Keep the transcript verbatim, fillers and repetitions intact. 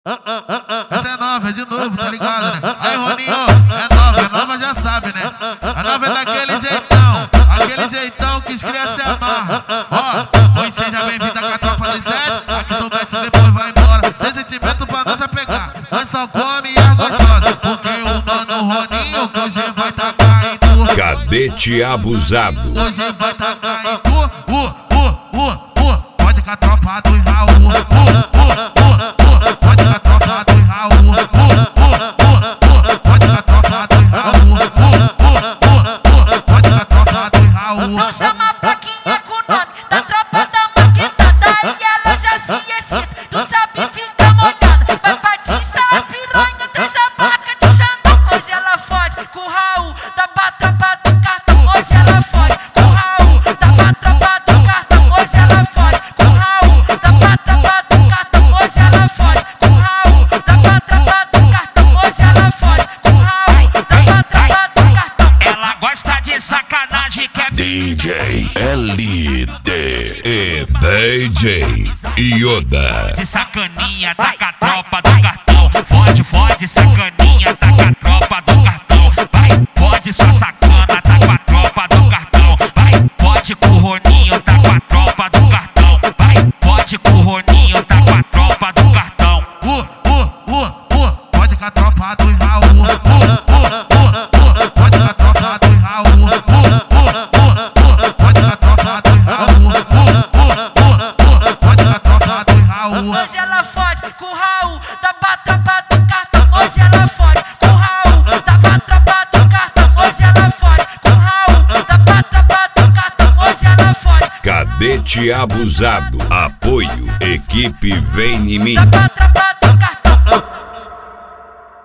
Essa é nova, é de novo, tá ligado, né? Aí, Roninho, é nova, é nova, já sabe, né? A nova é daquele jeitão, aquele jeitão que os crianças se amarram. Ó, oi, seja bem-vindo com a tropa dos sete. Aqui tu mete e depois vai embora. Sem sentimento pra nós é pegar. Nós só come e é gostosa. Porque o mano Roninho que hoje vai tacar em tu. Cadete abusado. Hoje vai tacar em tu. Uh, uh, uh, uh. Pode com a tropa do Raul. Uh, uh, uh, uh. Pode com a tropa do Raul. Uh, uh, uh, uh. Pode com a tropa do Raul. Uh, uh, uh, uh. Pode com a tropa do Raul. Então chama a plaquinha com o nome da tropa da maqueta. Daí ela já se excita. Tu sabe, fica molhada. Vai patiçar as piranhas, traz a marca de Xandão. Hoje ela fode com o Raul da tropa do cartão. Hoje ela fode com o Raul da tropa do cartão. Hoje ela fode com o Raul da tropa do cartão. Hoje ela fode com o Raul da tropa do cartão. Hoje ela fode com o Raul da tropa do cartão. Ela gosta de sacanagem, quer D J L D e D J Yoda. de sacaninha, tá com a tropa do cartão. Fode, fode, sacaninha, tá com a tropa do cartão. Vai, pode sua sacana, tá com a tropa do cartão. Vai, pode com o Roninho, tá com a tropa do cartão. Vai, pode com o Roninho, tá com a tropa do cartão. Uh, uh, uh, uh. Pode com a tropa do Raul. Uh, uh, uh, uh. Pode com a tropa do Raul. Uh, uh, uh, uh. Pode com a tropa do Raul. Uh, uh, uh, uh. Pode com a tropa do Raul. Hoje ela fode com o Raul da tropa do cartão. Hoje ela fode com o Raul da tropa do cartão. Hoje ela fode com o Raul da tropa do cartão. Hoje ela fode. Cadete abusado. Apoio. Equipe Vem em mim. Da tropa